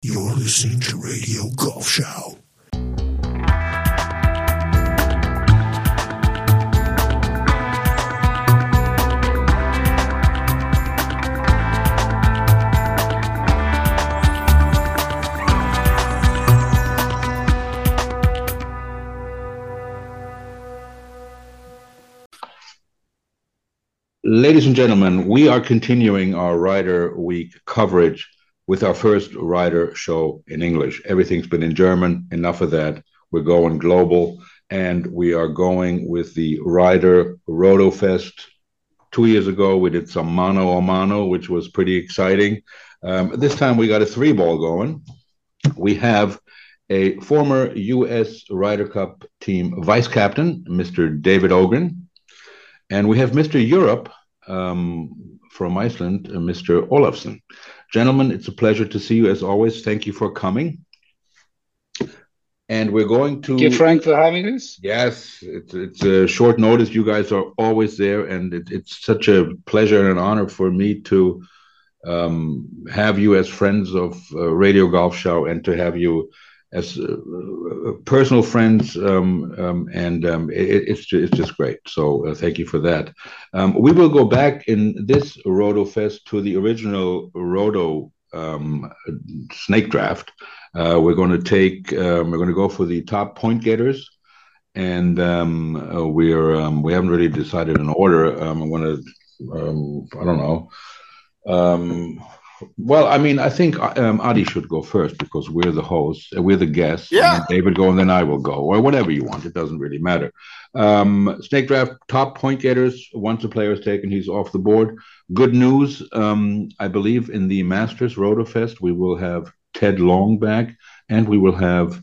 You're listening to Radio Golf Show. Ladies and gentlemen, we are continuing our Ryder Week coverage with our first Ryder show in English. Everything's been in German. Enough of that. We're going global, and we are going with the Ryder Roto Fest. 2 years ago, we did some mano a mano, which was pretty exciting. This time, we got a 3-ball going. We have a former U.S. Ryder Cup team vice captain, Mr. David Ogren, and we have Mr. Europe from Iceland, Mr. Olafsson. Gentlemen, it's a pleasure to see you as always. Thank you for coming. And we're going to... Thank you, Frank, for having us. Yes, it's a short notice. You guys are always there, and it's such a pleasure and an honor for me to have you as friends of Radio Golf Show and to have you as personal friends, it's just great. So thank you for that. We will go back in this Roto Fest to the original Roto snake draft. We're going to go for the top point getters, and we haven't really decided an order. I don't know. Well, I mean, I think Adi should go first because we're the hosts, we're the guests. Yeah. And David go, and then I will go, or whatever you want. It doesn't really matter. Snake draft, top point getters. Once a player is taken, he's off the board. Good news, I believe in the Masters Roto Fest, we will have Ted Long back, and we will have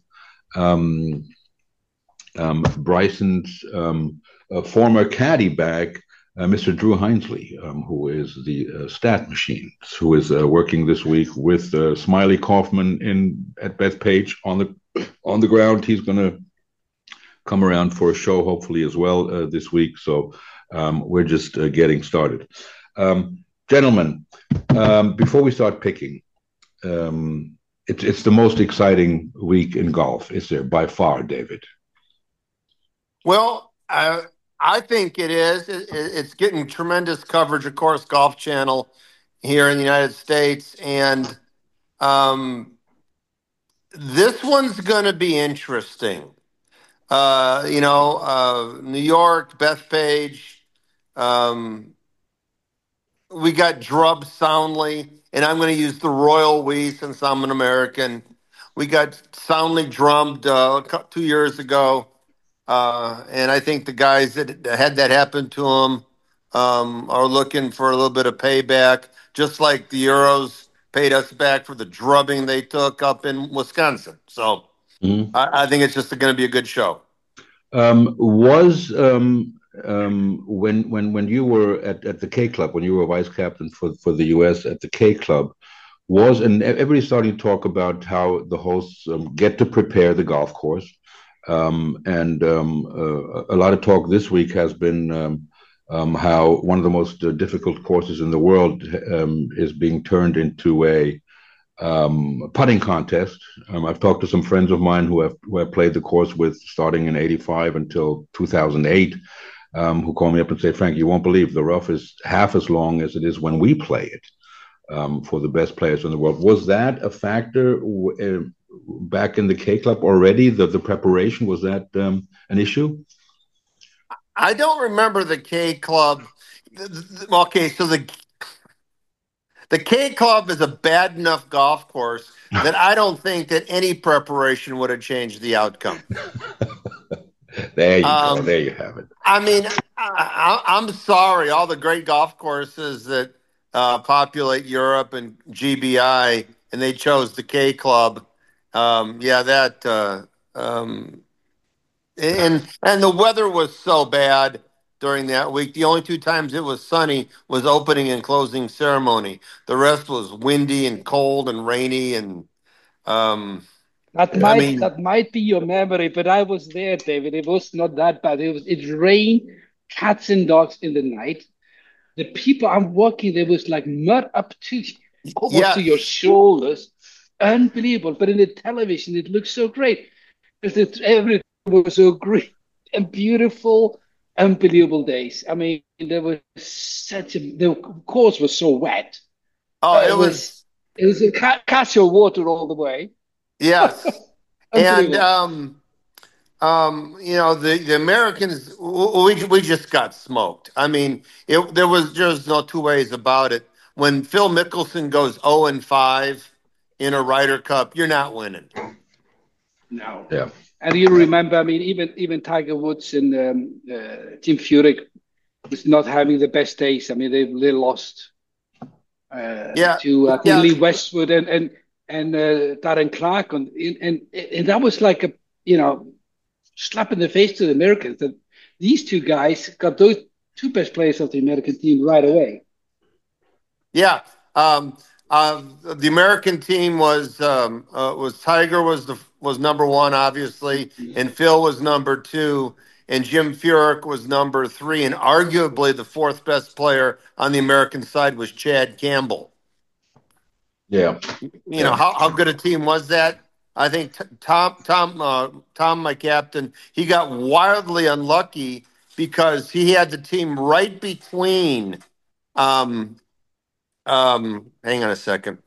Bryson's former caddy back, Mr. Drew Hinesley, who is the stat machine, who is working this week with Smiley Kaufman at Bethpage on the ground. He's going to come around for a show, hopefully, as well this week. So we're just getting started. Gentlemen, before we start picking, it's the most exciting week in golf, is there, by far, David? Well, I think it is. It's getting tremendous coverage, of course, Golf Channel here in the United States. And this one's going to be interesting. New York, Bethpage. We got drubbed soundly, and I'm going to use the royal we since I'm an American. We got soundly drummed 2 years ago. And I think the guys that had that happen to them are looking for a little bit of payback, just like the Euros paid us back for the drubbing they took up in Wisconsin. So I think it's just going to be a good show. When you were at the K Club, when you were vice captain for the US at the K Club, and everybody's starting to talk about how the hosts get to prepare the golf course. And a lot of talk this week has been how one of the most difficult courses in the world is being turned into a putting contest. I've talked to some friends of mine who have played the course starting in '85 until 2008, who call me up and say, "Frank, you won't believe the rough is half as long as it is when we play it for the best players in the world." Was that a factor back in the K Club already? The preparation, was that an issue? I don't remember the K Club. Okay, so the K Club is a bad enough golf course that I don't think that any preparation would have changed the outcome. There you go. There you have it. I mean, I'm sorry, all the great golf courses that populate Europe and GBI, and they chose the K Club. And the weather was so bad during that week. The only 2 times it was sunny was opening and closing ceremony. The rest was windy and cold and rainy. And that might be your memory, but I was there, David. It was not that bad. It rained cats and dogs in the night. The people I'm walking, there was like mud up to almost to your shoulders. unbelievable. But in the television, it looks so great because everything was so great and beautiful, unbelievable days. I mean, there was the course was so wet. Oh, It was it was a casual water all the way. yes. And Unbelievable. the Americans, we just got smoked. I mean, there was just no two ways about it. When Phil Mickelson goes 0-5 in a Ryder Cup, you're not winning. No. Yeah. And you remember, I mean, even Tiger Woods and Tim Furyk was not having the best days. I mean, they lost Yeah, to I think yeah, Lee Westwood and Darren Clark, and that was like a slap in the face to the Americans that these two guys got those two best players of the American team right away. yeah. The American team was Tiger was number one, obviously, and Phil was number two, and Jim Furyk was number three, and arguably the fourth best player on the American side was Chad Campbell. Yeah. How good a team was that? I think Tom, my captain, he got wildly unlucky because he had the team right between. Hang on a second.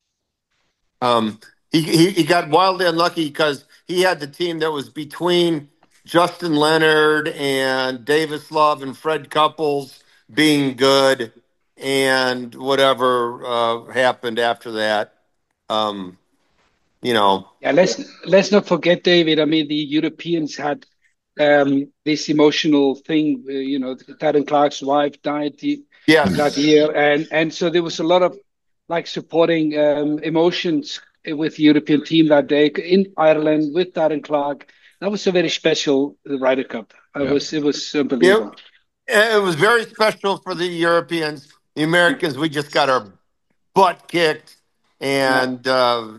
He got wildly unlucky because he had the team that was between Justin Leonard and Davis Love and Fred Couples being good, and whatever happened after that. Um, you know, Yeah, let's not forget, David. I mean, the Europeans had this emotional thing. Darren Clark's wife died that yes, year, and so there was a lot of like supporting emotions with the European team that day in Ireland with Darren Clark. That was a very special Ryder Cup. Yeah. It was it, unbelievable. it was very special for the Europeans. The Americans, we just got our butt kicked, Yeah, and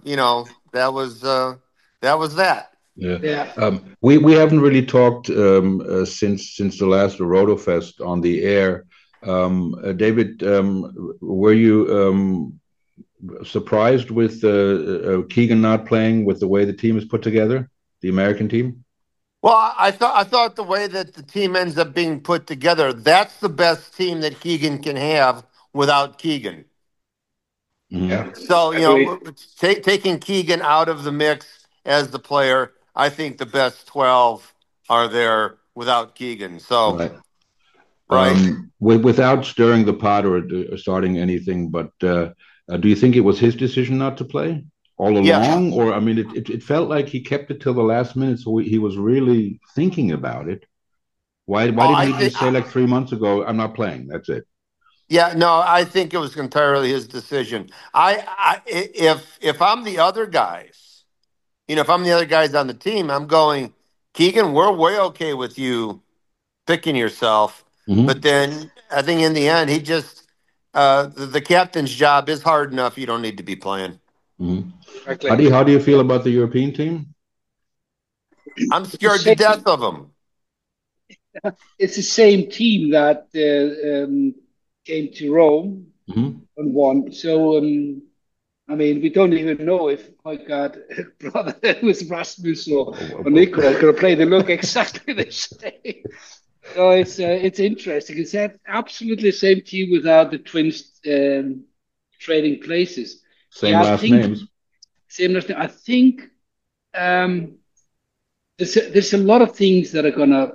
that was that. Yeah. yeah. We haven't really talked since the last Rotofest on the air. David, were you surprised with Keegan not playing with the way the team is put together, the American team? Well, I thought the way that the team ends up being put together, that's the best team that Keegan can have without Keegan. Mm-hmm. Yeah, So, agree. taking Keegan out of the mix as the player, I think the best 12 are there without Keegan. So, Right. right. Without stirring the pot or starting anything, but do you think it was his decision not to play all Yes. along? Or, I mean, it felt like he kept it till the last minute, so he was really thinking about it. Why Oh, didn't I he think, just say like 3 months ago, I'm not playing, that's it? yeah, no, I think it was entirely his decision. If I'm the other guys, if I'm the other guys on the team, I'm going, Keegan, we're way okay with you picking yourself. But Mm-hmm. then I think in the end, he just the captain's job is hard enough. You don't need to be playing. Mm-hmm. Exactly. How do you feel about the European team? I'm It's the scared to same. death of him. It's the same team that came to Rome Mm-hmm. and won. So I mean, we don't even know if my God, brother, it was Rasmus or Nicolas going to play. They look exactly the same. So it's interesting. It's that absolutely the same team without the twins trading places. Same Yeah, I last think names. same last name. I think um, there's a lot of things that are gonna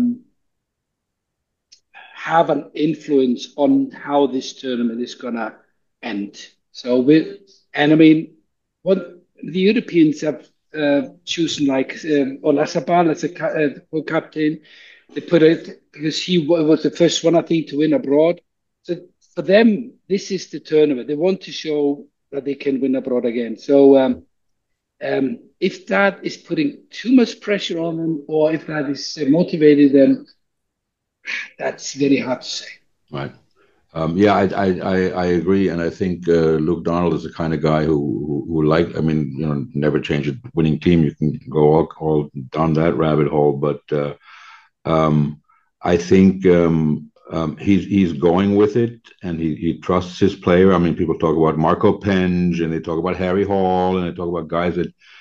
have an influence on how this tournament is gonna end. So and I mean, what the Europeans have chosen like Olazabal as a captain. They put it because he was the first one, I think, to win abroad. So for them, this is the tournament. They want to show that they can win abroad again. So if that is putting too much pressure on them, or if that is motivating them, that's very hard to say. Right. Yeah, I agree, and I think Luke Donald is the kind of guy who like. I mean, never change a winning team. You can go all down that rabbit hole, but I think He's going with it, and he trusts his player. I mean, people talk about Marco Penge, and they talk about Harry Hall, and they talk about guys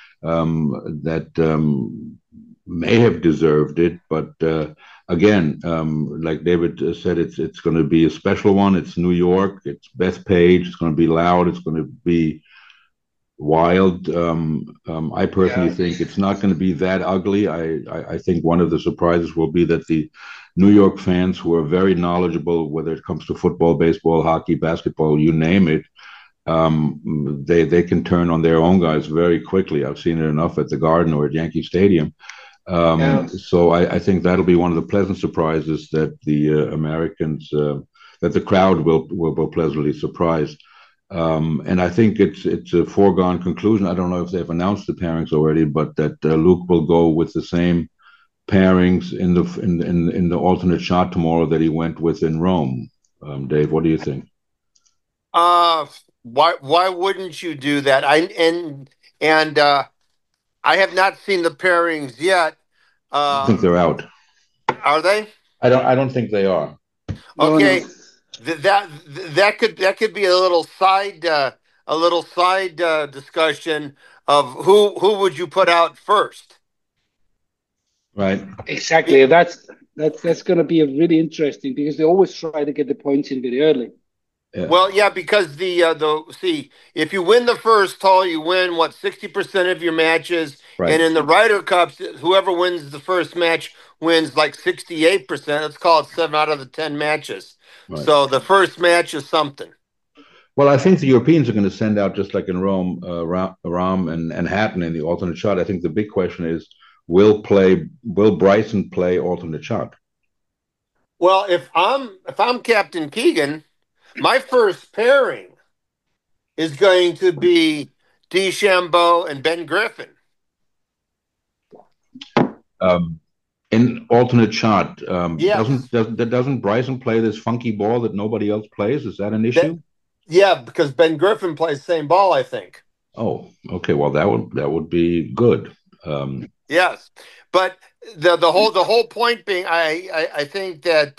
that may have deserved it, but again, like David said, it's going to be a special one. It's New York. It's Bethpage. It's going to be loud. It's going to be wild. I personally think it's not going to be that ugly. I think one of the surprises will be that the New York fans, who are very knowledgeable, whether it comes to football, baseball, hockey, basketball, you name it, they can turn on their own guys very quickly. I've seen it enough at the Garden or at Yankee Stadium. So I think that'll be one of the pleasant surprises that the Americans, that the crowd will pleasantly surprise. And I think it's a foregone conclusion. I don't know if they've announced the pairings already, but that Luke will go with the same pairings in the alternate shot tomorrow that he went with in Rome. Dave, what do you think? Why wouldn't you do that? I have not seen the pairings yet. I think they're out. Are they? I don't think they are. Okay, that could be a little side discussion of who would you put out first? Right. Exactly. That's going to be a really interesting, because they always try to get the points in very early. Yeah. Well, yeah, because if you win the first hole, you win 60% of your matches, right. And in the Ryder Cups, whoever wins the first match wins like 68%. Let's call it 7 out of the 10 matches. Right. So the first match is something. Well, I think the Europeans are going to send out, just like in Rome, Rahm and Hatton in the alternate shot. I think the big question is, will Bryson play alternate shot? Well, if I'm Captain Keegan, my first pairing is going to be DeChambeau and Ben Griffin. In alternate shot, yes. doesn't Bryson play this funky ball that nobody else plays? Is that an issue? Yeah, because Ben Griffin plays the same ball, I think. Oh, okay. Well, that would be good. Yes, but the whole point being, I think that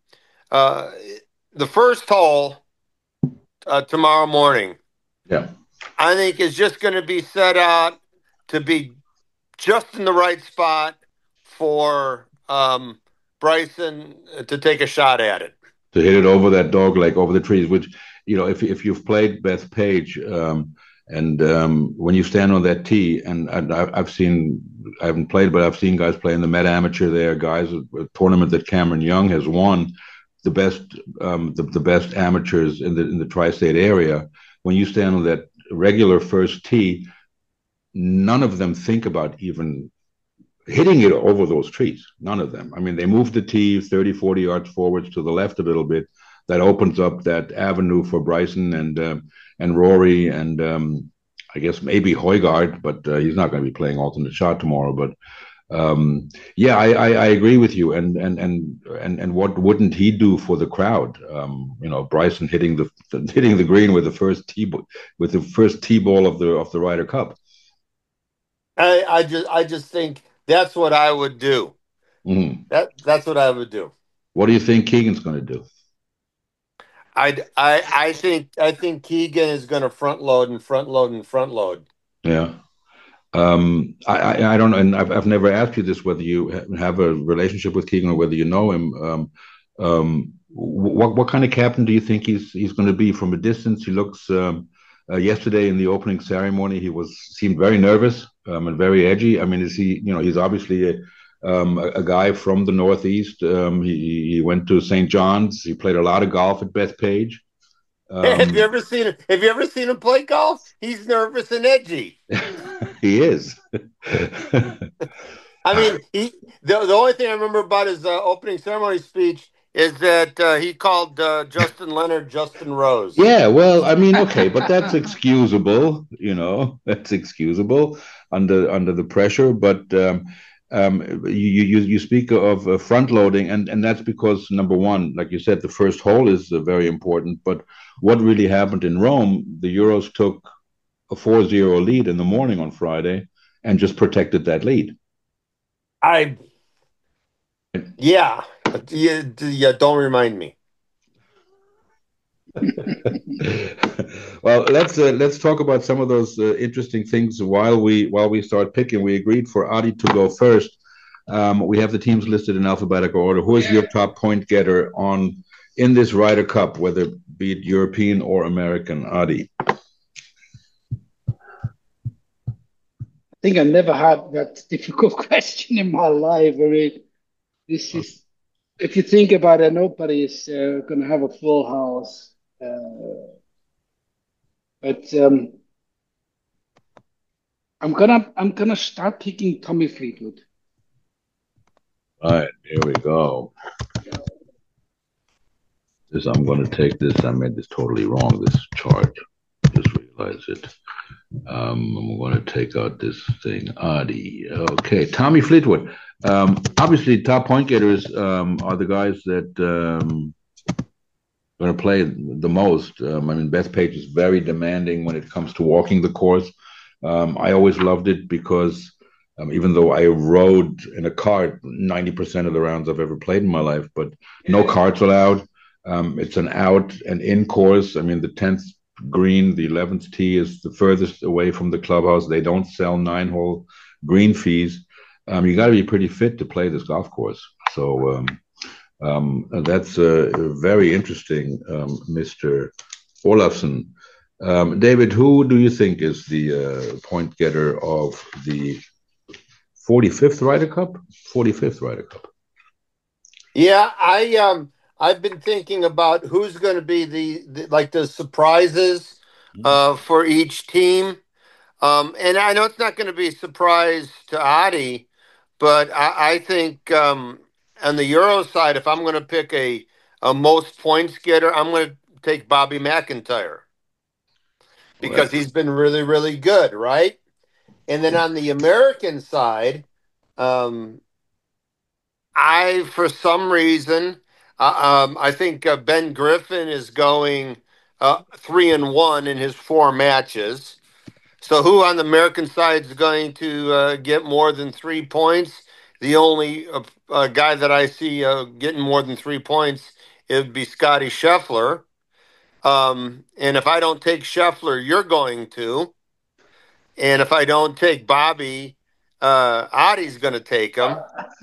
the first hole tomorrow morning, yeah, I think is just going to be set out to be just in the right spot for Bryson to take a shot at it, to hit it over that dog leg, over the trees. Which, if you've played Bethpage, and when you stand on that tee, and I haven't played, but I've seen guys play in the Met Amateur there, guys, a tournament that Cameron Young has won, the best amateurs in the tri-state area. When you stand on that regular first tee, none of them think about even hitting it over those trees. None of them. I mean, they move the tee 30, 40 yards forwards to the left a little bit. That opens up that avenue for Bryson and Rory and I guess maybe Højgaard, but he's not going to be playing alternate shot tomorrow. But yeah, I agree with you. And what wouldn't he do for the crowd? Bryson hitting the green with the first tee ball of the Ryder Cup. I just think that's what I would do. Mm-hmm. That's what I would do. What do you think Keegan's going to do? I think Keegan is going to front load. Yeah. I don't know, and I've never asked you this, whether you have a relationship with Keegan or whether you know him. What kind of captain do you think he's going to be from a distance? He looks. Yesterday in the opening ceremony, he seemed very nervous and very edgy. I mean, is he? He's obviously a guy from the Northeast. He went to St. John's. He played a lot of golf at Bethpage. Have you ever seen him play golf? He's nervous and edgy. He is. I mean, the only thing I remember about his opening ceremony speech is that he called Justin Leonard Justin Rose. Yeah, well, I mean, okay, but that's excusable. That's excusable under the pressure. But you speak of front loading, and that's because, number one, like you said, the first hole is very important. But what really happened in Rome, the Euros took a 4-0 lead in the morning on Friday and just protected that lead. Yeah. Yeah, don't remind me. Well, let's talk about some of those interesting things while we start picking. We agreed for Adi to go first. We have the teams listed in alphabetical order. Who is your top point getter in this Ryder Cup, whether be it European or American? Adi. I think I never had that difficult question in my life. I mean, this is, if you think about it, nobody is going to have a full house. But I'm gonna start picking Tommy Fleetwood. All right, here we go. I'm going to take this. I made this totally wrong. This chart. Just realize it. I'm going to take out this thing. Adi. Okay, Tommy Fleetwood. Obviously, top point getters are the guys that going to play the most. I mean, Bethpage is very demanding when it comes to walking the course. I always loved it because even though I rode in a cart 90% of the rounds I've ever played in my life, but no carts allowed. It's an out and in course. I mean, the 10th green, the 11th tee is the furthest away from the clubhouse. They don't sell 9-hole green fees. You got to be pretty fit to play this golf course. So that's very interesting, Mr. Olafsson. David, who do you think is the point getter of the 45th Ryder Cup? 45th Ryder Cup. Yeah, I've been thinking about who's going to be the surprises for each team. And I know it's not going to be a surprise to Adi, but I think on the Euro side, if I'm going to pick a most points getter, I'm going to take Bobby McIntyre because he's been really, really good, right? And then on the American side, for some reason, I think Ben Griffin is going 3-1 in his 4 matches. So who on the American side is going to get more than 3 points? The only guy that I see getting more than 3 points, it would be Scotty Scheffler. And if I don't take Scheffler, you're going to. And if I don't take Bobby, Adi's going to take him.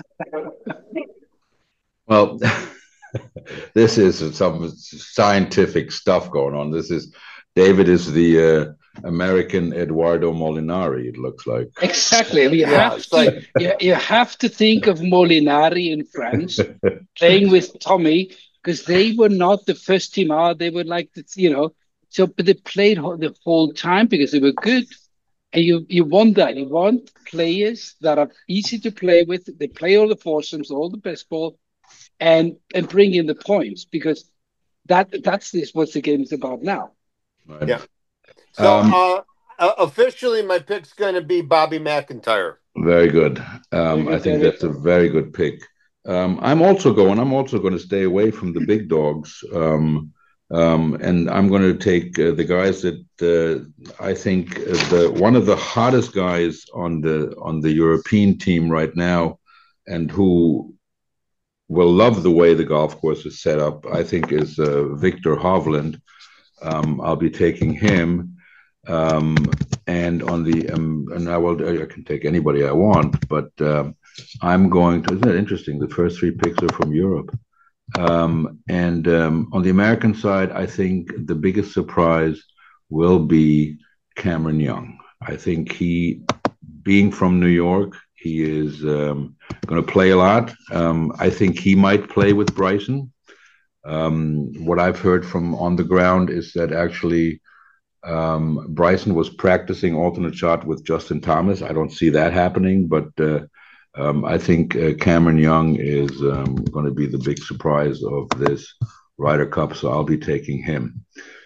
Well, this is some scientific stuff going on. David is the American Eduardo Molinari, it looks like. Exactly. You have to think of Molinari in France playing with Tommy, because they were not the first team out. They were like, but they played the whole time because they were good. And you want that. You want players that are easy to play with. They play all the foursomes, all the best ball, and bring in the points, because that's what the game is about now. Right. Yeah. So officially, my pick's going to be Bobby McIntyre. Very good. I think that's a very good pick. I'm also going to stay away from the big dogs. And I'm going to take the guys that I think one of the hottest guys on the European team right now, and who will love the way the golf course is set up, I think, is Viktor Hovland. I'll be taking him, and on the and I can take anybody I want, but I'm going to. Isn't it interesting? The first 3 picks are from Europe. And on the American side, I think the biggest surprise will be Cameron Young. I think being from New York, he is going to play a lot. I think he might play with Bryson. What I've heard from on the ground is that actually Bryson was practicing alternate shot with Justin Thomas. I don't see that happening, but I think Cameron Young is going to be the big surprise of this Ryder Cup, so I'll be taking him.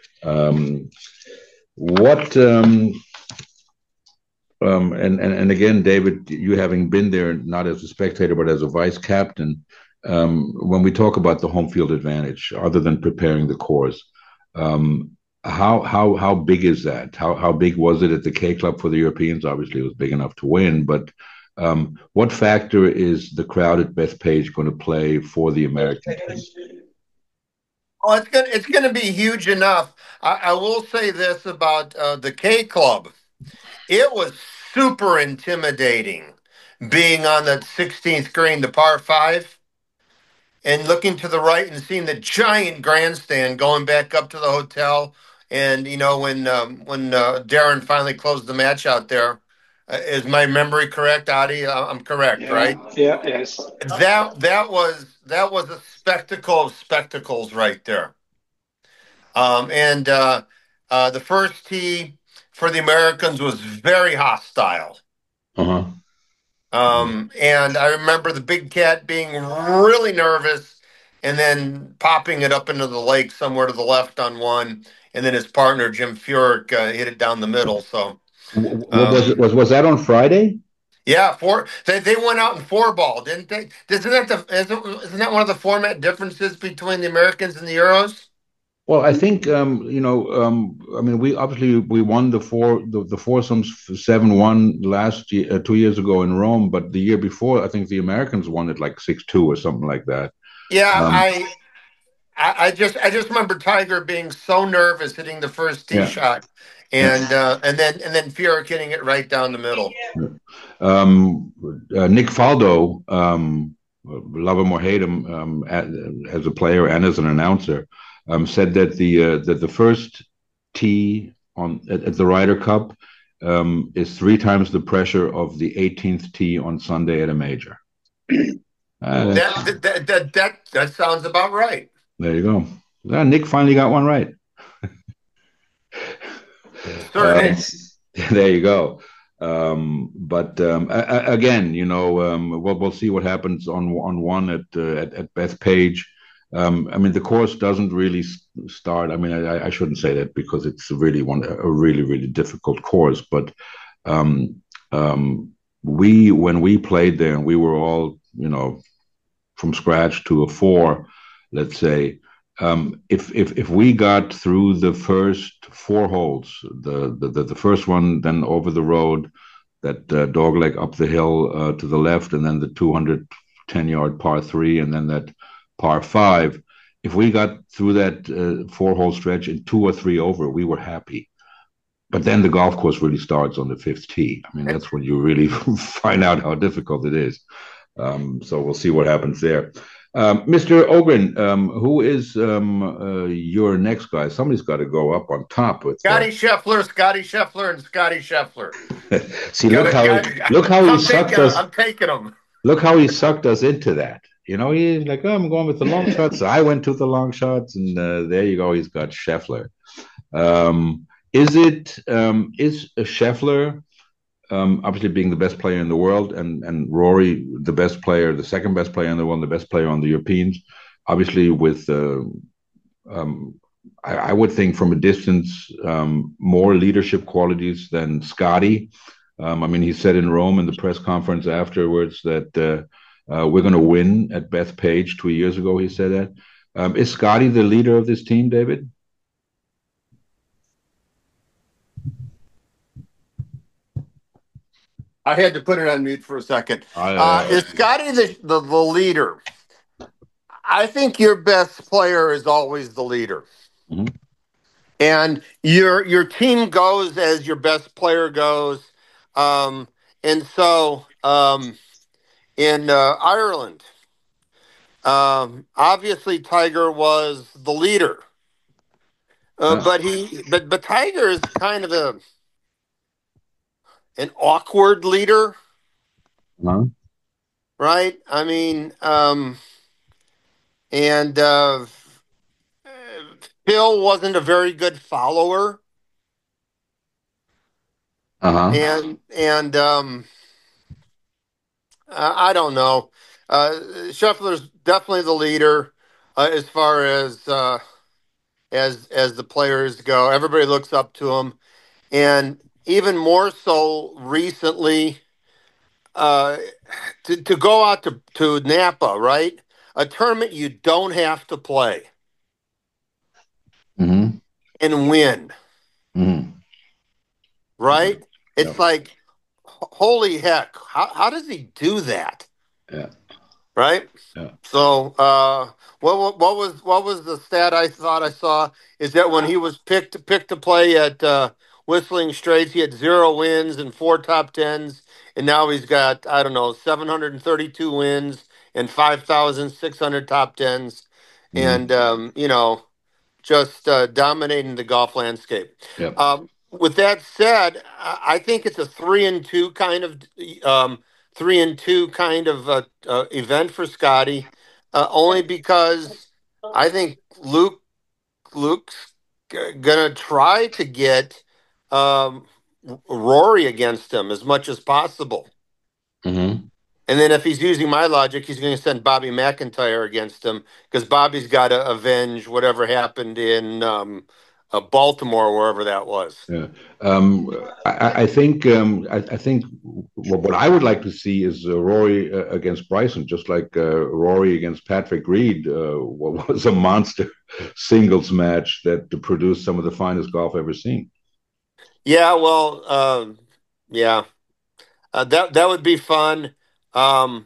And again, David, you having been there not as a spectator but as a vice captain, when we talk about the home field advantage, other than preparing the course, how big is that? How big was it at the K Club for the Europeans? Obviously, it was big enough to win, but What factor is the crowd at Bethpage going to play for the American team? Oh, it's gonna be huge enough. I will say this about the K Club. It was super intimidating being on that 16th green, the par five, and looking to the right and seeing the giant grandstand going back up to the hotel. And when Darren finally closed the match out there, is my memory correct, Adi? I'm correct, right? Yeah, yes. That was a spectacle of spectacles right there. And the first tee for the Americans was very hostile. Uh-huh. And I remember the big cat being really nervous and then popping it up into the lake somewhere to the left on one. And then his partner, Jim Furyk, hit it down the middle. So, What was it? Was that on Friday? yeah, they went out in four ball, didn't they? Isn't that one of the format differences between the Americans and the Euros? Well, I think I mean, we won the foursomes 7-1 last year, 2 years ago in Rome, but the year before, I think the Americans won it like 6-2 or something like that. Yeah, Um, I just remember Tiger being so nervous hitting the first tee yeah, shot, yeah. and then Furyk hitting it right down the middle. Nick Faldo, love him or hate him, as a player and as an announcer, said that the first tee at the Ryder Cup is 3 times the pressure of the 18th tee on Sunday at a major. That sounds about right. There you go. Nick finally got one right. Certainly. There you go. But again, we'll see what happens on one at Bethpage. I mean, the course doesn't really start. I mean, I shouldn't say that because it's really a really, really difficult course. But when we played there, and we were all, from scratch to a four, let's say, if we got through the first four holes, the first one, then over the road, that dogleg up the hill to the left, and then the 210-yard par three, and then that par five. If we got through that four-hole stretch in 2 or 3 over, we were happy. But then the golf course really starts on the fifth tee. I mean, that's when you really find out how difficult it is. So we'll see what happens there. Mr. Ogren, who is your next guy? Somebody's got to go up on top with Scotty Scheffler, and Scotty Scheffler. See, look how he sucked us. I'm taking him. Look how he sucked us into that. He's like, I'm going with the long shots. I went to the long shots, and there you go. He's got Scheffler. Is Scheffler, obviously being the best player in the world, and Rory the best player, the second best player in the world, the best player on the Europeans, obviously with I would think from a distance more leadership qualities than Scotty. I mean, he said in Rome in the press conference afterwards that we're going to win at Bethpage 2 years ago. He said that. Is Scotty the leader of this team, David? I had to put it on mute for a second. Is Scotty the leader? I think your best player is always the leader. Mm-hmm. And your team goes as your best player goes. And so in Ireland, obviously Tiger was the leader. But Tiger is kind of an awkward leader. Uh-huh. Right? I mean, and Phil wasn't a very good follower. Uh-huh. And I don't know. Scheffler's definitely the leader as far as the players go. Everybody looks up to him, and even more so recently. To go out to Napa, right? A tournament you don't have to play Mm-hmm. and win, Mm-hmm. right? It's Yep. like, holy heck, how does he do that? Yeah. Right. Yeah. So, what was the stat I thought I saw is that when he was picked to play at Whistling Straits, he had 0 wins and 4 top tens, and now he's got, I don't know, 732 wins and 5,600 top tens, Mhm. and just dominating the golf landscape. Yeah. With that said, I think it's a 3-2 kind of 3-2 kind of event for Scotty, only because I think Luke's gonna try to get um, Rory against him as much as possible. Hmm. And then if he's using my logic, he's going to send Bobby McIntyre against him because Bobby's got to avenge whatever happened in Baltimore, wherever that was. Yeah. I think what I would like to see is Rory against Bryson, just like Rory against Patrick Reed. What was a monster singles match that produced some of the finest golf ever seen. Yeah, well, yeah, that would be fun. Um,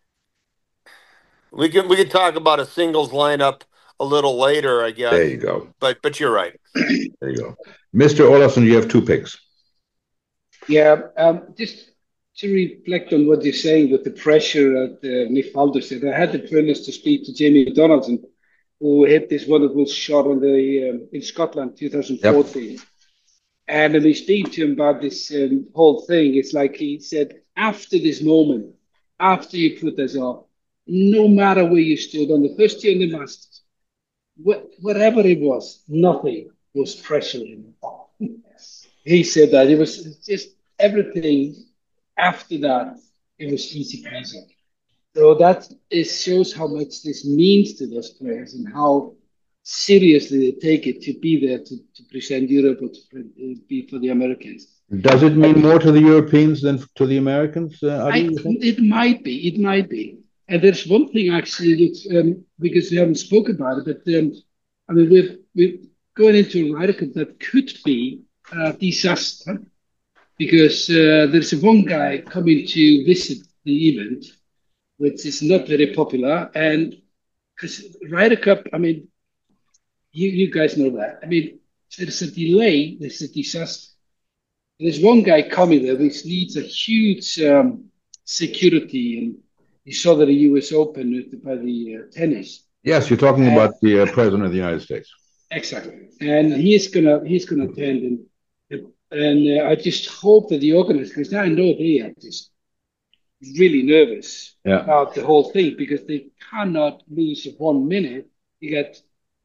we can talk about a singles lineup a little later, I guess. There you go. But you're right. There you go. Mr. Olafson, you have 2 picks. Yeah, just to reflect on what you're saying with the pressure that Nick Faldo said, I had the privilege to speak to Jamie Donaldson, who hit this wonderful shot on the in Scotland 2014. Yep. And when we speak to him about this whole thing, it's like he said, after this moment, after you put this off, no matter where you stood on the first year in the Masters, whatever it was, nothing was pressuring him. He said that it was just everything after that, it was easy peasy. So that shows how much this means to those players and how seriously they take it to be there to present Europe or to be for the Americans. Does it mean more to the Europeans than to the Americans? It might be. It might be. And there's one thing actually, because we haven't spoken about it, but I mean, we're going into a Ryder Cup that could be a disaster because there's one guy coming to visit the event, which is not very popular. And because Ryder Cup, I mean, you guys know that. I mean, there's a delay, there's a disaster. There's one guy coming there which needs a huge security, and you saw that the U.S. Open by the tennis. Yes, you're talking about the president of the United States. Exactly, and he's gonna attend, and I just hope that the organizers, because I know they are just really nervous about the whole thing because they cannot lose 1 minute. You get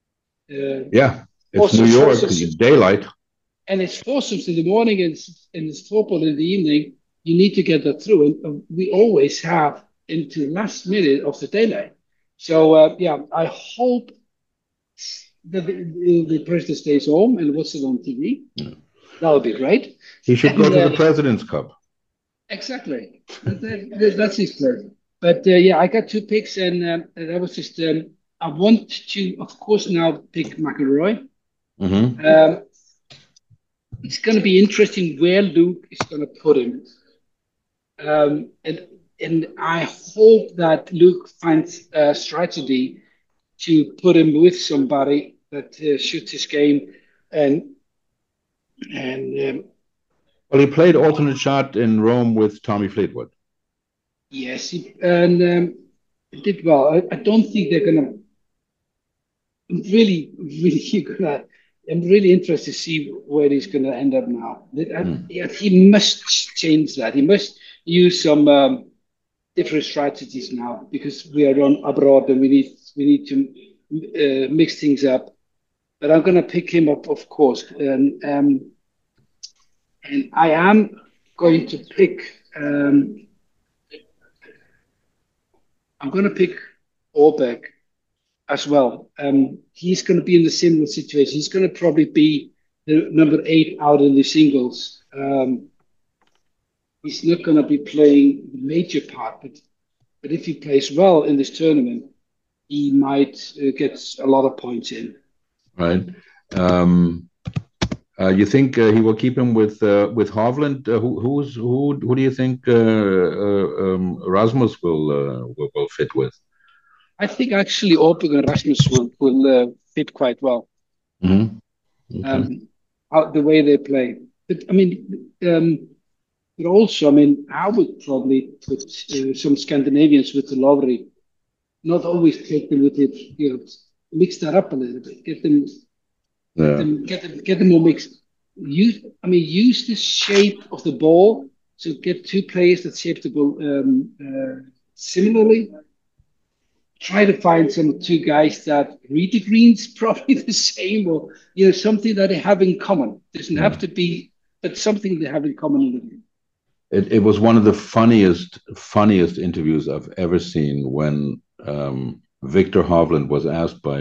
it's New York, it's daylight. And it's foursomes in the morning and it's football in the evening. You need to get that through. And we always have into last minute of the daylight. So, I hope that the president stays home and watches it on TV. Yeah. That would be great. He should go to the President's Cup. Exactly. That's his plan. But, I got 2 picks and that was just, I want to, of course, now pick McIlroy. Mm-hmm. It's going to be interesting where Luke is going to put him. And I hope that Luke finds a strategy to put him with somebody that shoots his game. And well, he played alternate shot in Rome with Tommy Fleetwood. Yes, and did well. I don't think they're going to really going to. I'm really interested to see where he's going to end up now. He must change that. He must use some different strategies now because we are on abroad and we need to mix things up. But I'm going to pick him up, of course, and I am going to pick. I'm going to pick Åberg as well. He's going to be in the similar situation. He's going to probably be the number 8 out in the singles. He's not going to be playing the major part, but if he plays well in this tournament, he might get a lot of points in. Right. You think he will keep him with Hovland? Who do you think Rasmus will fit with? I think actually Orping and Rasmus will fit quite well. Mm-hmm. Okay. The way they play. But I mean, but also, I mean, I would probably put some Scandinavians with the Lowry, not always take them with it, mix that up a little bit, Yeah. get them more mixed. Use the shape of the ball to get two players that shape the ball similarly. Try to find some two guys that read the greens probably the same, or something that they have in common. Doesn't have to be, but something they have in common in the game. It was one of the funniest interviews I've ever seen when Victor Hovland was asked by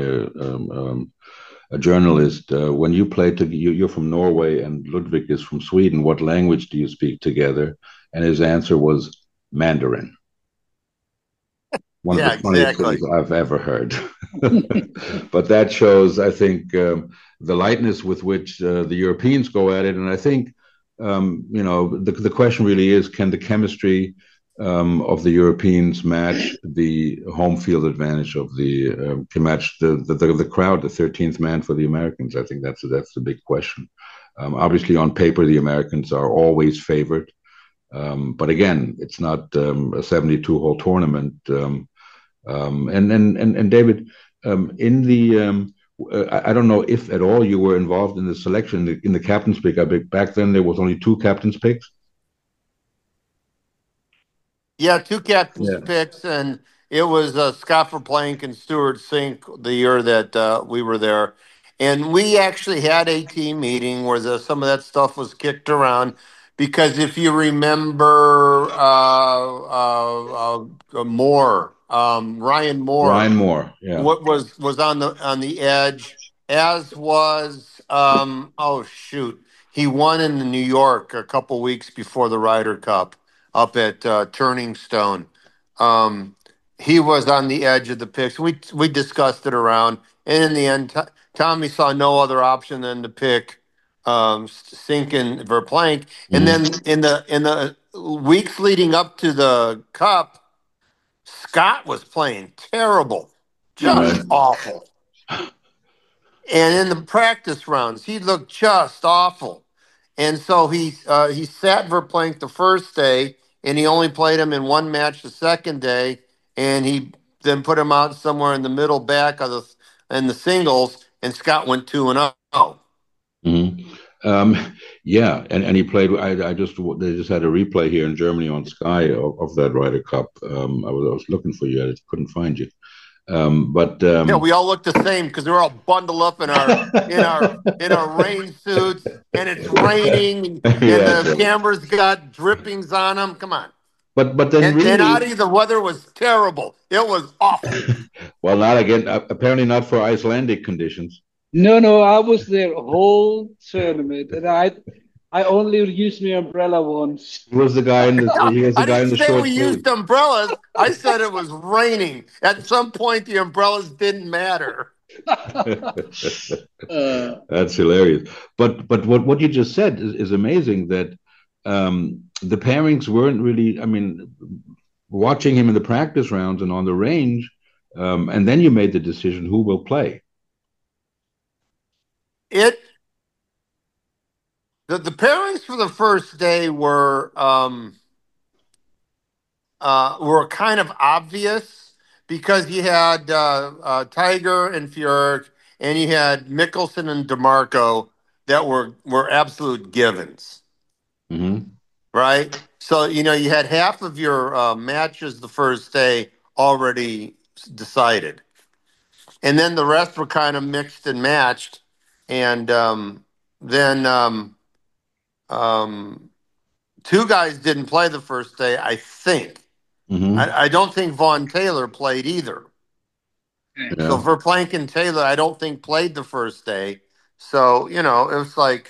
a journalist, when you play you're from Norway and Ludwig is from Sweden, what language do you speak together? And his answer was Mandarin. One of the funniest things I've ever heard. But that shows, I think, the lightness with which the Europeans go at it. And I think, the question really is, can the chemistry of the Europeans match the home field advantage of can match the crowd, the 13th man for the Americans? I think that's the big question. Obviously, on paper, the Americans are always favored. But again, it's not a 72-hole tournament. And David, I don't know if at all you were involved in the selection in the captain's pick. I think back then there was only two captain's picks. Yeah, two captain's picks, and it was Scott Verplank and Stuart Sink the year that we were there. And we actually had a team meeting where some of that stuff was kicked around. Because if you remember Moore, Ryan Moore, yeah, what was on the edge, as was he won in New York a couple weeks before the Ryder Cup up at Turning Stone. He was on the edge of the picks. We discussed it around, and in the end, Tommy saw no other option than to pick Sink and Verplank. And then in the weeks leading up to the Cup, Scott was playing terrible, just awful. And in the practice rounds, he looked just awful. And so he sat Verplank the first day, and he only played him in one match the second day, and he then put him out somewhere in the middle back in the singles, and Scott went 2-0. Yeah, and he played. They just had a replay here in Germany on Sky of that Ryder Cup. I was looking for you, I couldn't find you. Yeah, we all look the same because we're all bundled up in our rain suits, and it's raining, and the camera's got drippings on them. Come on. But then really, and Adi, the weather was terrible. It was awful. Well, not again. Apparently, not for Icelandic conditions. No, I was there whole tournament, and I only used my umbrella once. He was the guy in the. He was the guy in the short sleeve. I didn't say we used umbrellas. I said it was raining. At some point, the umbrellas didn't matter. That's hilarious. But what you just said is amazing. That the pairings weren't really. I mean, watching him in the practice rounds and on the range, and then you made the decision who will play. The pairings for the first day were kind of obvious because you had Tiger and Furyk, and you had Mickelson and DeMarco that were absolute givens, right? So you had half of your matches the first day already decided, and then the rest were kind of mixed and matched. And then two guys didn't play the first day, I think. I don't think Vaughn Taylor played either. Yeah. So Verplank and Taylor, I don't think played the first day. So, it was like,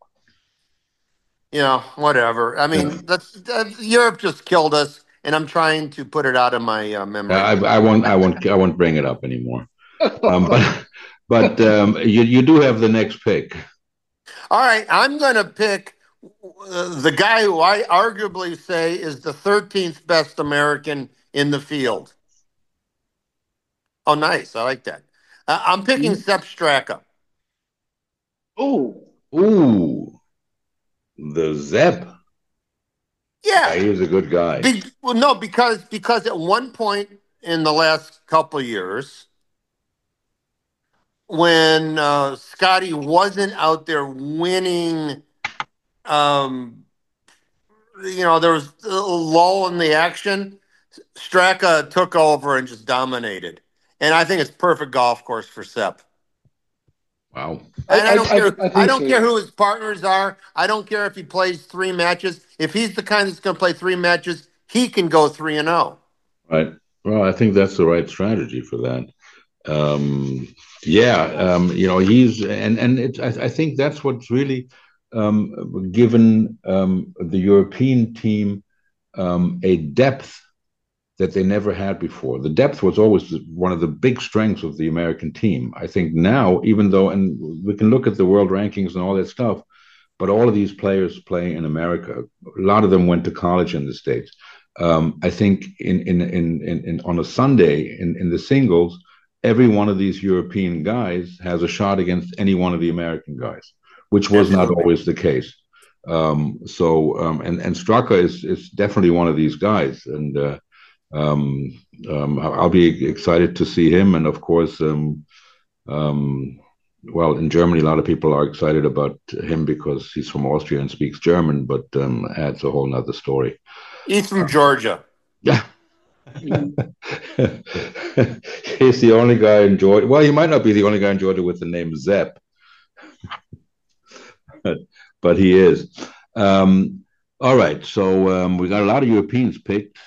whatever. I mean, Europe just killed us, and I'm trying to put it out of my memory. I won't bring it up anymore. But you do have the next pick. All right, I'm going to pick the guy who I arguably say is the 13th best American in the field. Oh, nice. I like that. I'm picking Sepp Straka. Oh, Ooh, the Zep. Yeah, Yeah. he was a good guy. Well, no, because at one point in the last couple of years, when Scotty wasn't out there winning, um, there was a lull in the action. Straka took over and just dominated, and I think it's perfect golf course for Sepp. Wow. And I don't care. I I think don't so. care Yeah. who his partners are. I don't care if he plays 3 matches. If he's the kind that's going to play 3 matches, he can go 3-0. Right. Well, I think that's the right strategy for that. Yeah, he's and it's. I think that's what's really given the European team a depth that they never had before. The depth was always one of the big strengths of the American team. I think now, even though, and we can look at the world rankings and all that stuff, but all of these players play in America. A lot of them went to college in the States. I think in on a Sunday in the singles, every one of these European guys has a shot against any one of the American guys, which was not Absolutely. always the case. And Straka is definitely one of these guys, and I'll be excited to see him. And of course, well, in Germany, a lot of people are excited about him because he's from Austria and speaks German, but adds a whole nother story. He's from Georgia. Yeah. Mhm. He's the only guy in Georgia. Well, he might not be the only guy in Georgia with the name Zepp, but he is. All right, so we got a lot of Europeans picked.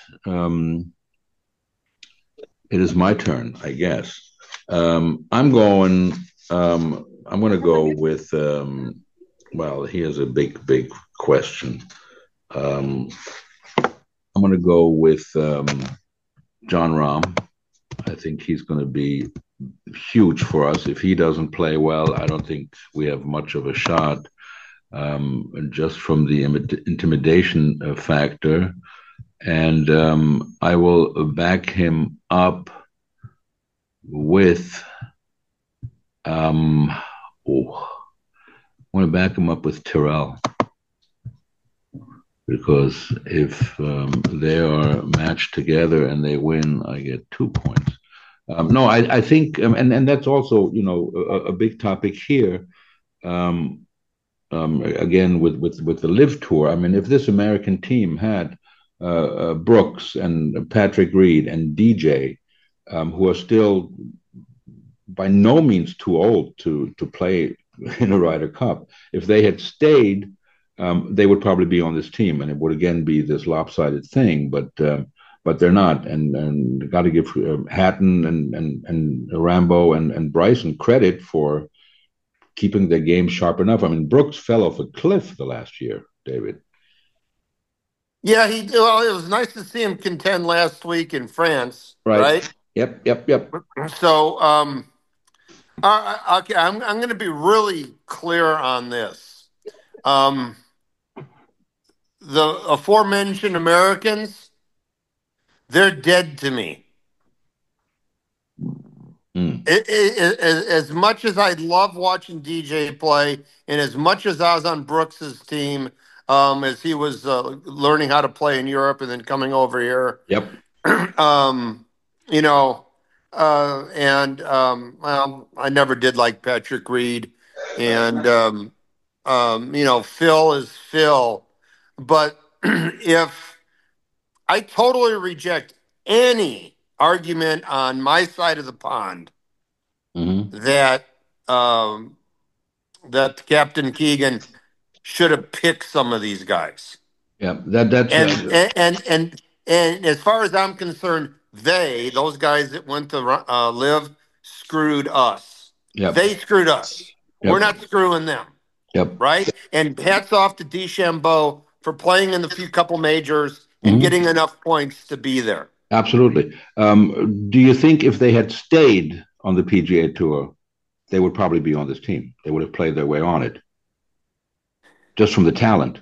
It is my turn, I guess. I'm going. I'm going to go with. Well, here's a big question. I'm going to go with Jon Rahm. I think he's going to be huge for us. If he doesn't play well, I don't think we have much of a shot. Just from the intimidation factor, and I will back him up with. I want to back him up with Tyrrell because if they are matched together and they win, I get 2 points. No, I think, and that's also a big topic here. Again with the Live Tour. I mean, if this American team had Brooks and Patrick Reed and DJ, who are still by no means too old to play in a Ryder Cup, if they had stayed, they would probably be on this team, and it would again be this lopsided thing. But they're not, and got to give Hatton and Rambo and Bryson credit for keeping their game sharp enough. I mean, Brooks fell off a cliff the last year, David. Yeah, well, it was nice to see him contend last week in France, right? Yep. So, okay, I'm going to be really clear on this. The aforementioned Americans, they're dead to me. As much as I love watching DJ play, and as much as I was on Brooks's team, as he was learning how to play in Europe and then coming over here, Yep. you know, well, I never did like Patrick Reed, and Phil is Phil, but if I totally reject any argument on my side of the pond that that Captain Keegan should have picked some of these guys. Yeah, that's and as far as I'm concerned, those guys that went to Live screwed us. Yep. They screwed us. Yep. We're not screwing them. Yep. Right. And hats off to DeChambeau for playing in the few couple majors and getting enough points to be there. Absolutely. Do you think if they had stayed on the PGA Tour, they would probably be on this team? They would have played their way on it. just from the talent.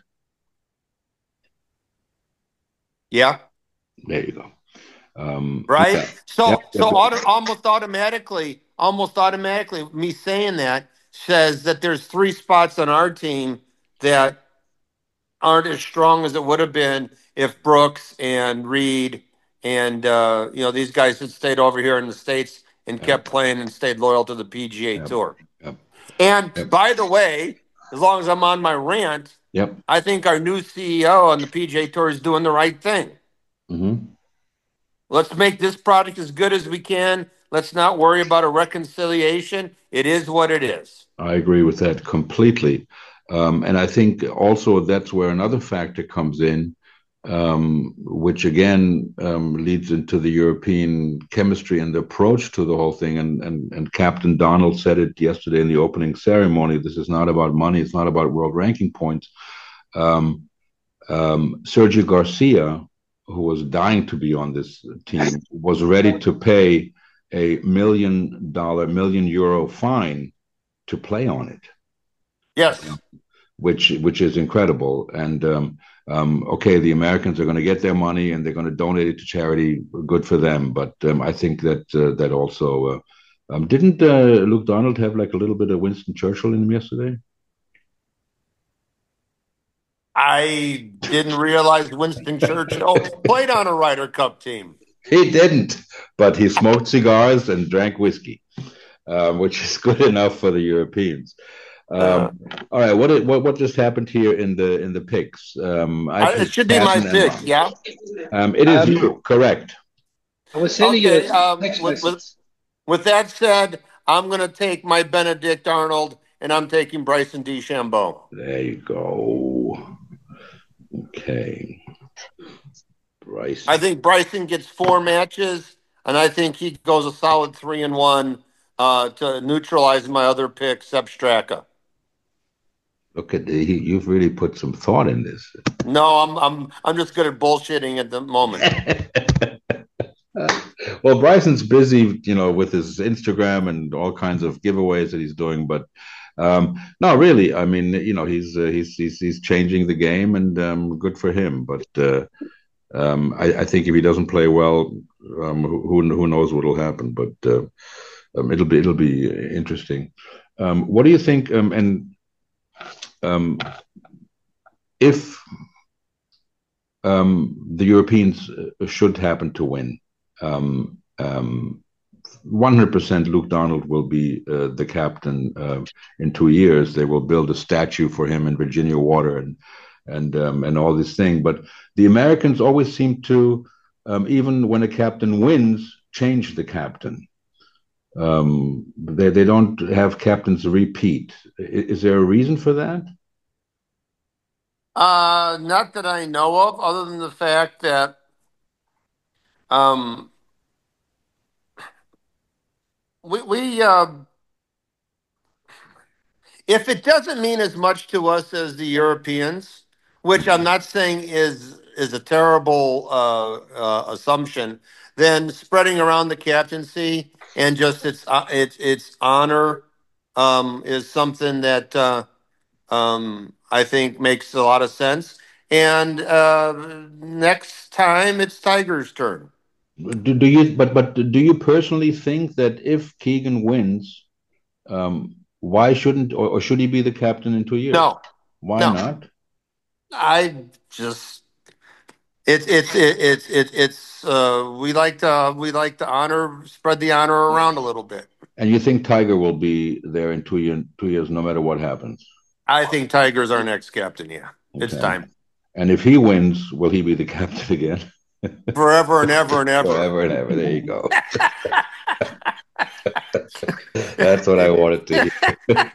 Yeah. There you go. Right. Yeah. So Yep. so almost automatically, me saying that says that there's three spots on our team that aren't as strong as it would have been if Brooks and Reed and these guys had stayed over here in the States and kept playing and stayed loyal to the PGA Yep. Tour. Yep. And Yep. by the way, as long as I'm on my rant, Yep. I think our new CEO on the PGA Tour is doing the right thing. Mm-hmm. Let's make this product as good as we can. Let's not worry about a reconciliation. It is what it is. I agree with that completely. And I think also that's where another factor comes in, which again leads into the European chemistry and the approach to the whole thing. And Captain Donald said it yesterday in the opening ceremony. This is not about money. It's not about world ranking points. Sergio Garcia, who was dying to be on this team, was ready to pay a million euro fine to play on it. Yes. Which is incredible. And okay, the Americans are going to get their money and they're going to donate it to charity. Good for them. But I think that also didn't Luke Donald have like a little bit of Winston Churchill in him yesterday? I didn't realize Winston Churchill played on a Ryder Cup team. He didn't, but he smoked cigars and drank whiskey, which is good enough for the Europeans. All right, what just happened here in the picks? It should be my pick, yeah. It is you, correct. I was sending you a text message. With that said, I'm going to take my Benedict Arnold, and I'm taking Bryson DeChambeau. There you go. Okay. Bryson. I think Bryson gets 4 matches, and I think he goes a solid 3-1 to neutralize my other pick, Sepp Straka. Look at you've really put some thought in this. No, I'm just good at bullshitting at the moment. Well, Bryson's busy, with his Instagram and all kinds of giveaways that he's doing, but no, really, I mean, he's changing the game, and good for him. But I think if he doesn't play well, who knows what'll happen? But it'll be interesting. What do you think? If the Europeans should happen to win, 100% Luke Donald will be the captain in 2 years. They will build a statue for him in Virginia Water and all this thing. But the Americans always seem to, even when a captain wins, change the captain. They don't have captains repeat. Is there a reason for that? Not that I know of, other than the fact that we if it doesn't mean as much to us as the Europeans, which I'm not saying is a terrible assumption, then spreading around the captaincy and just its honor is something that I think makes a lot of sense. And next time it's Tiger's turn. Do you? But do you personally think that if Keegan wins, why shouldn't or should he be the captain in 2 years? No. Why No. not? I just we like to spread the honor around a little bit. And you think Tiger will be there in 2 years, no matter what happens? I think Tiger's our next captain. Yeah, okay. It's time. And if he wins, will he be the captain again? Forever and ever and ever. Forever and ever. There you go. That's what I wanted to hear.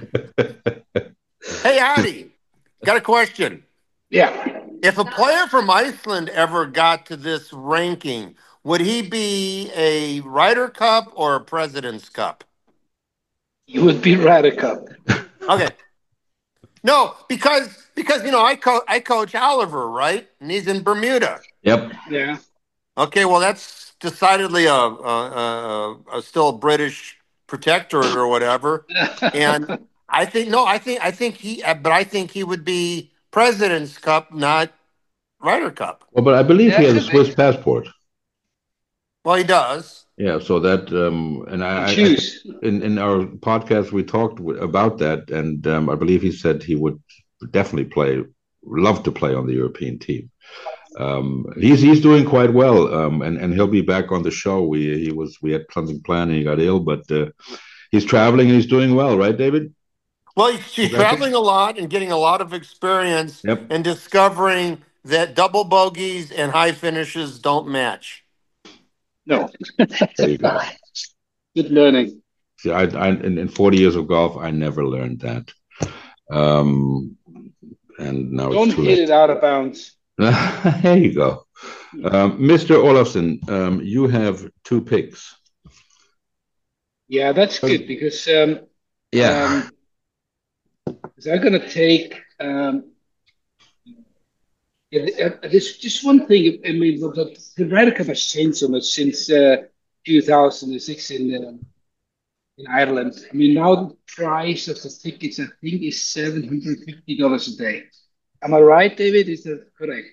Hey, Adi, got a question. Yeah. If a player from Iceland ever got to this ranking, would he be a Ryder Cup or a President's Cup? He would be Ryder Cup. Okay. No, because I coach Oliver, right? And he's in Bermuda. Yep. Yeah. Okay, well that's decidedly a still a British protectorate or whatever. And I think no. I think but I think he would be President's Cup, not Ryder Cup. Well, but I believe he Yeah, has a could be. Swiss passport. Well, he does. Yeah, so that and And I think choose. in our podcast we talked about that, and I believe he said he would definitely love to play on the European team. He's doing quite well, and he'll be back on the show. We had something planned and he got ill, but he's traveling and he's doing well, right, David? Well, she's traveling a lot and getting a lot of experience Yep. and discovering that double bogeys and high finishes don't match. No. There you go. Good learning. See, in 40 years of golf, I never learned that. And now Don't it's too hit late. it out of bounds. There you go. Mr. Olafson, you have two picks. Yeah, that's good because Yeah. so I'm gonna take there's just one thing. I mean, the Ryder Cup has changed so much since 2006 in Ireland. I mean, now the price of the tickets I think is $750 a day. Am I right, David? Is that correct?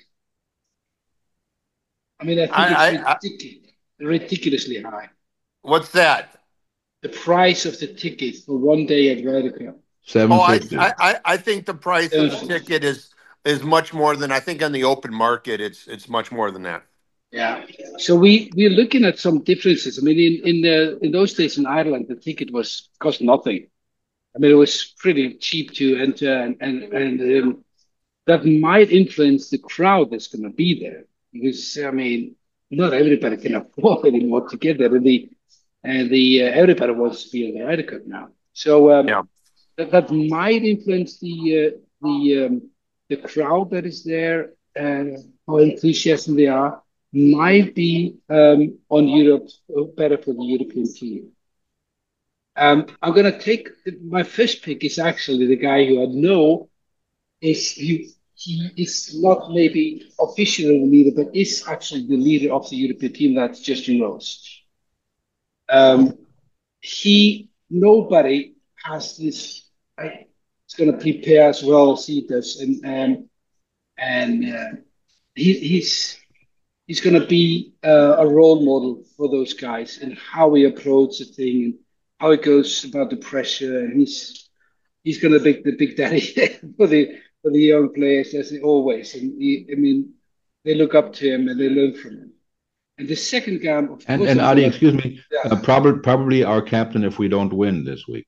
I mean, I think it's ridiculously high. What's that? The price of the ticket for one day at Ryder Cup. Oh, $750. I think the price of the ticket is much more than I think on the open market. It's much more than that. Yeah. So we're looking at some differences. I mean, in those days in Ireland, the ticket cost nothing. I mean, it was pretty cheap to enter, and that might influence the crowd that's going to be there because I mean, not everybody can afford anymore to get there, and everybody wants to be on the Ryder Cup now. So Yeah. that might influence the crowd that is there and how enthusiastic they are. Might be on Europe better for the European team. I'm going to take my first pick is actually the guy who I know he is not maybe officially the leader, but is actually the leader of the European team. That's Justin Rose. Nobody has this. It's going to prepare as well as he does, and he's going to be a role model for those guys and how he approaches the thing and how he goes about the pressure. And he's going to be the big daddy for the young players as always. And I mean, they look up to him and they learn from him. And the second guy, of course, And Adi, excuse me, Yeah. probably our captain if we don't win this week.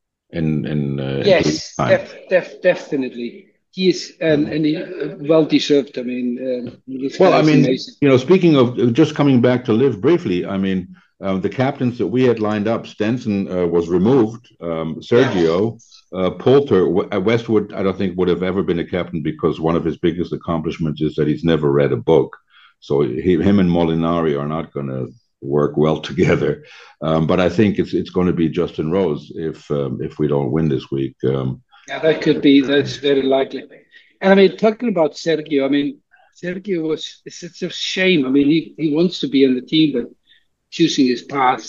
Yes, definitely. He is and he, well deserved. I mean, this Well, guy I is mean, amazing. speaking of just coming back to Liv briefly, I mean, the captains that we had lined up, Stenson was removed. Sergio, Poulter, Westwood, I don't think would have ever been a captain because one of his biggest accomplishments is that he's never read a book. So him and Molinari are not going to work well together. But I think it's going to be Justin Rose if we don't win this week. Yeah, that could be. That's very likely. And I mean, talking about Sergio, I mean, it's such a shame. I mean, he wants to be on the team, but choosing his path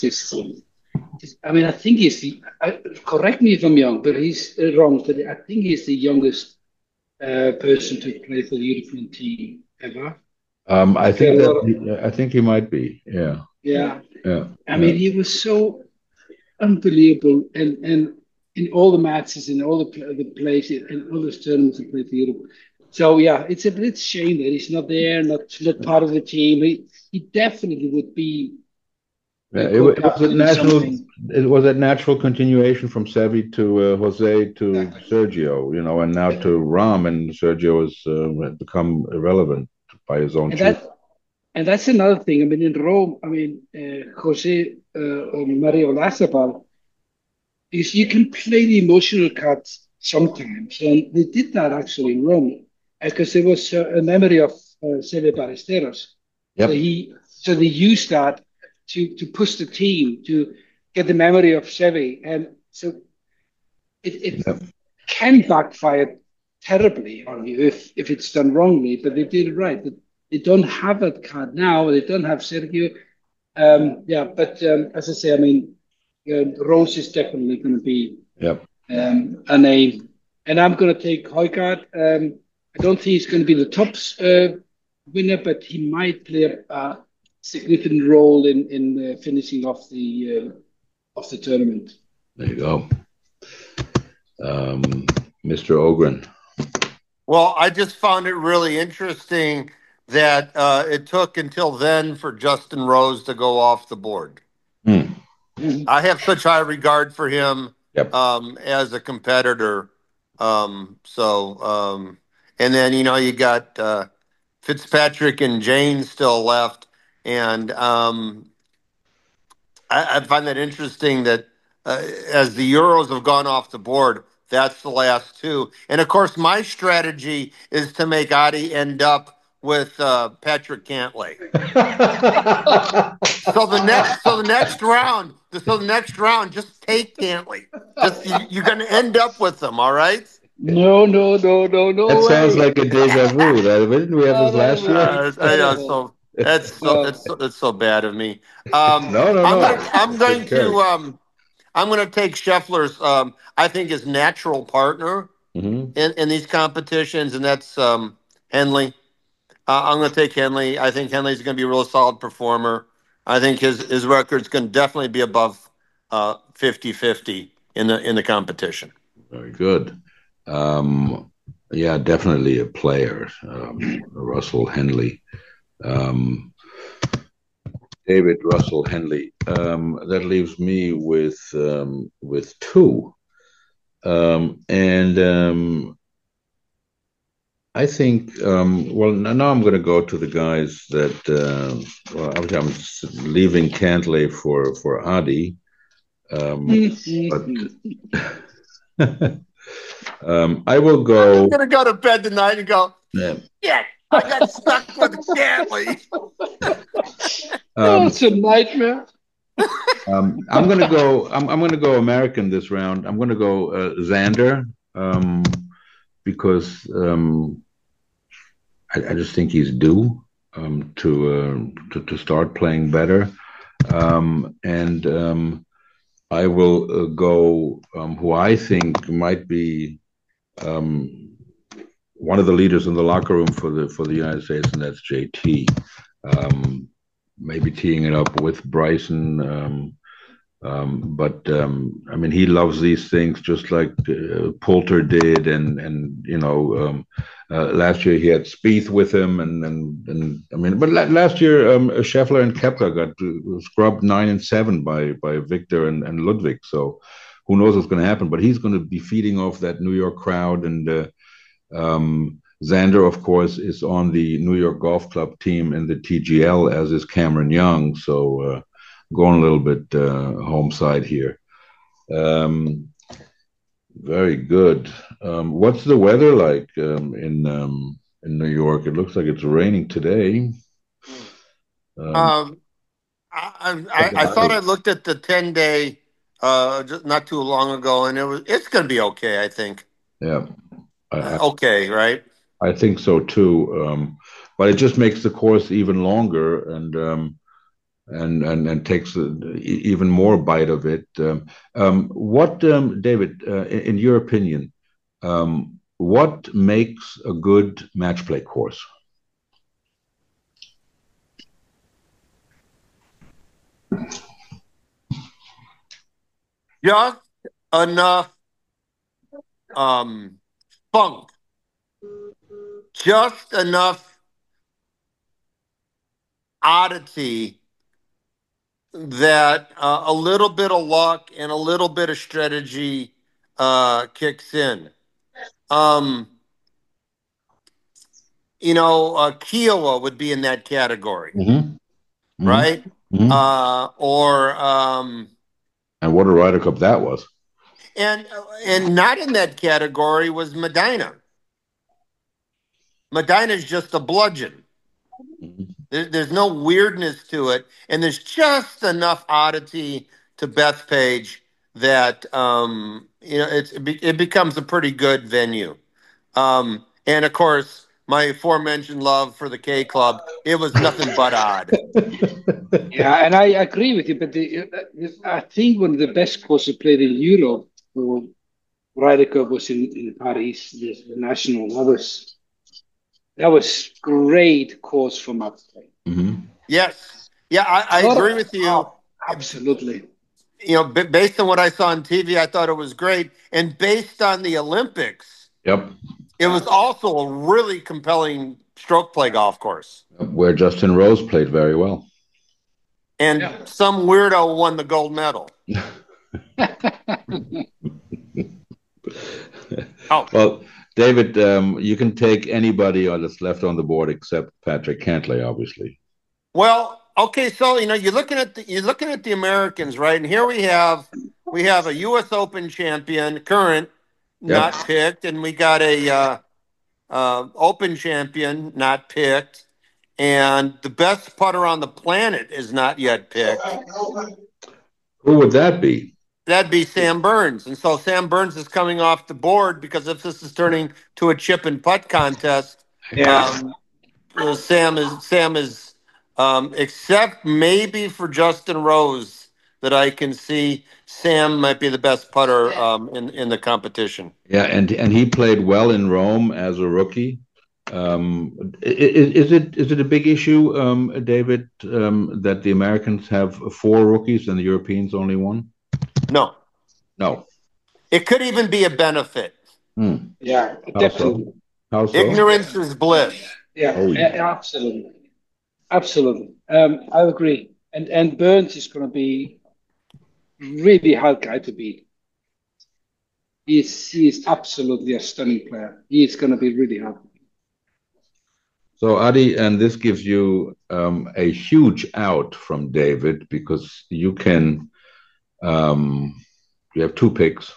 I mean, I think correct me if I'm wrong, but he's wrong, but I think he's the youngest person to play for the European team ever. I think he might be. Yeah. Yeah. Yeah. I mean, he was so unbelievable, and in all the matches, in all the plays, in all those tournaments he played for Europe. So yeah, it's a bit shame that he's not there, not part of the team. He definitely would be. It was a natural continuation from Sevi to Jose to Sergio, and now to Ram, and Sergio has become irrelevant by his own choice. And that's another thing. I mean, in Rome, I mean, Jose or Mario Lazabal, is you can play the emotional cards sometimes, and they did that actually in Rome because there was a memory of Seve Ballesteros. Yep. So they used that to push the team to get the memory of Seve, and so it can backfire terribly on you if it's done wrongly. But they did it right. They don't have that card now. They don't have Sergio. But as I say, I mean, Rose is definitely going to be And I'm going to take Højgaard. I don't think he's going to be the top winner, but he might play a significant role in finishing off the tournament. There you go. Mr. Ogren. Well, I just found it really interesting that it took until then for Justin Rose to go off the board. I have such high regard for him as a competitor. And then, you got Fitzpatrick and Jane still left. And I find that interesting that as the Euros have gone off the board, that's the last two. And of course, my strategy is to make Adi end up with Patrick Cantlay. So the next round, just take Cantlay. You're going to end up with them, all right? No. That sounds like a deja vu. Didn't we have this last year? That's so bad of me. No. I'm going to take Scheffler's. I think his natural partner in these competitions, and that's Henley. I'm going to take Henley. I think Henley's going to be a real solid performer. I think his record's going to definitely be above 50-50 in the competition. Very good. Yeah, definitely a player, Russell Henley. David Russell Henley. That leaves me with two. I think, now I'm going to go to the guys that, obviously I'm leaving Cantlay for Adi. I will go. I'm going to go to bed tonight and go, yeah, I got stuck with Cantlay. It's a nightmare. I'm going to go American this round. I'm going to go Xander because I just think he's due to start playing better, and I will go who I think might be one of the leaders in the locker room for the United States, and that's JT. Maybe teeing it up with Bryson. But I mean, he loves these things just like Poulter did, and last year he had Spieth with him, and I mean, but last year Scheffler and Koepka got scrubbed 9 and 7 by Victor and Ludwig. So who knows what's going to happen? But he's going to be feeding off that New York crowd, and Xander, of course, is on the New York Golf Club team in the TGL, as is Cameron Young. So going a little bit home side here. Very good. What's the weather like in New York? It looks like it's raining today. I thought I looked at the 10-day just not too long ago, and it's going to be okay, I think. Yeah. Okay, right? I think so too. But it just makes the course even longer, and takes even more bite of it. What, David, in your opinion, what makes a good match play course? Just enough funk, just enough oddity that a little bit of luck and a little bit of strategy kicks in. Kiowa would be in that category, right? And what a Ryder Cup that was. And not in that category was Medina. Medina's just a bludgeon. There's no weirdness to it, and there's just enough oddity to Bethpage that it becomes a pretty good venue. And of course, my aforementioned love for the K Club, it was nothing but odd. Yeah, and I agree with you, but I think one of the best courses played in Europe Ryder Cup was in Paris, the national. That was great course for match play. Yes. Yeah, I agree with you. Absolutely. Based on what I saw on TV, I thought it was great. And based on the Olympics, Yep. it was also a really compelling stroke play golf course. Where Justin Rose played very well. And some weirdo won the gold medal. Well, David, you can take anybody that's left on the board except Patrick Cantlay, obviously. Well, okay, so you're looking at the Americans, right? And here we have a U.S. Open champion, current, not picked, and we got a Open champion, not picked, and the best putter on the planet is not yet picked. Who would that be? That'd be Sam Burns. And so Sam Burns is coming off the board because if this is turning to a chip and putt contest, Sam is except maybe for Justin Rose that I can see Sam might be the best putter in the competition. Yeah, and he played well in Rome as a rookie. Is it a big issue, David, that the Americans have 4 rookies and the Europeans only 1? No. It could even be a benefit. Yeah, definitely. How so? Ignorance is bliss. Yeah, absolutely. I agree. And Burns is going to be really hard guy to beat. He is absolutely a stunning player. He is going to be really hard. So Adi, and this gives you a huge out from David because you can. You have 2 picks.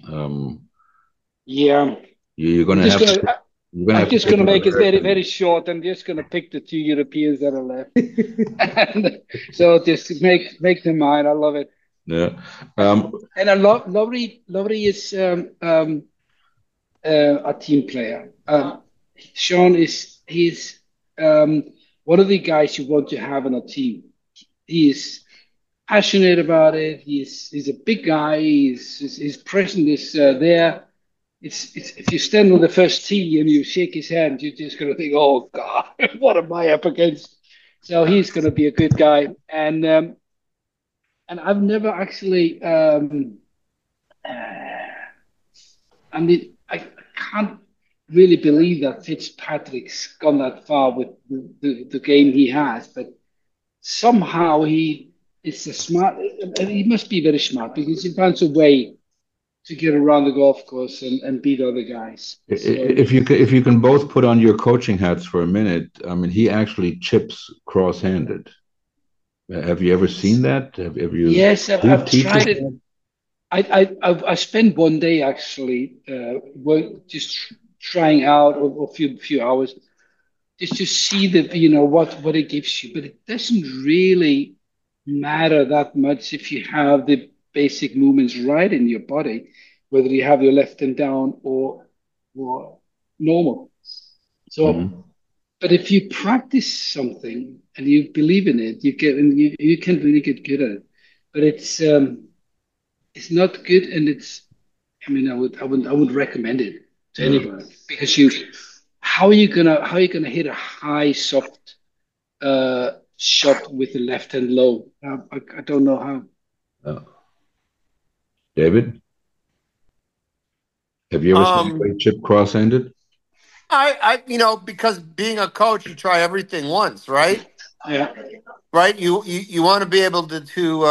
Yeah. You're going to have. I'm just going to make it very, very short. I'm just going to pick the 2 Europeans that are left. And so just make them mine. I love it. Yeah. And I love Lowry is a team player. Sean he's one of the guys you want to have on a team. He is passionate about it. He's a big guy. His presence is there. It's if you stand on the first tee and you shake his hand, you're just gonna think, "Oh God, what am I up against?" So he's gonna be a good guy, and I've never actually. I can't really believe that Fitzpatrick's gone that far with the game he has, but somehow he is a smart. He must be very smart because he finds a way to get around the golf course and beat other guys. So, if you can both put on your coaching hats for a minute, I mean, he actually chips cross-handed. Have you ever seen that? Have you? Yes, I've tried it. I spent one day actually just trying out a few hours just to see what it gives you, but it doesn't really matter that much if you have the basic movements right in your body, whether you have your left hand down or normal. So, but if you practice something and you believe in it, you can really get good at it. But it's not good, and I mean, I would recommend it to anybody because how are you gonna hit a high soft shot with the left hand low? I don't know how. David, have you ever seen anybody chip cross-handed? I because being a coach, you try everything once, right? Yeah. Right. You want to be able to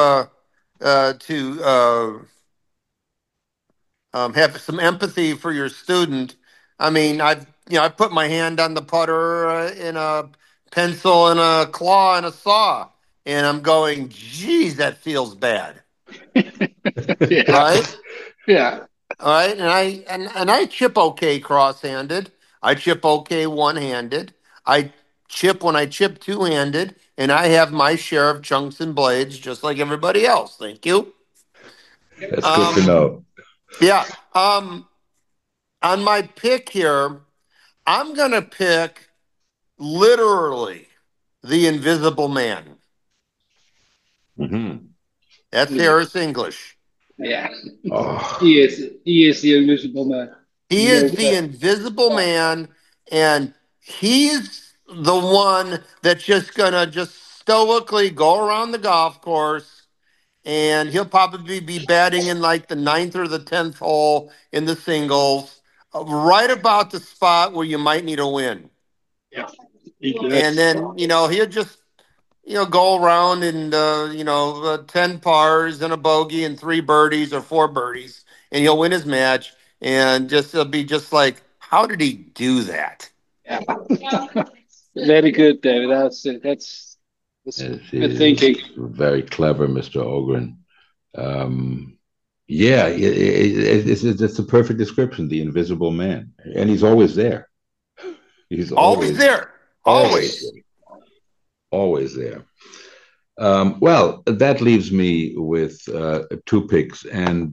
have some empathy for your student. I mean, I put my hand on the putter in a pencil and a claw and a saw, and I'm going, geez, that feels bad. Yeah. Right? Yeah. All right. And I chip okay cross-handed. I chip okay one-handed. I chip when I chip two-handed, and I have my share of chunks and blades just like everybody else. Thank you. That's good to know. Yeah. On my pick here, I'm going to pick literally the Invisible Man. Mm-hmm. That's Harris English. Yeah, Oh, he is the Invisible Man. He No is the question. invisible man, and he's the one that's just gonna just stoically go around the golf course, and he'll probably be batting in like the ninth or the 10th hole in the singles, right about the spot where you might need a win. Yeah, And then, he'll just, go around and, 10 pars and a bogey and three birdies or four birdies, and he'll win his match. And just, it'll be just like, how did he do that? yeah. Very good, David. That's it good is thinking. very clever, Mr. Ogren. Um, yeah, it's a perfect description, the invisible man. And he's always there. He's Always always, there. always, Always. always there. Well, that leaves me with two picks, and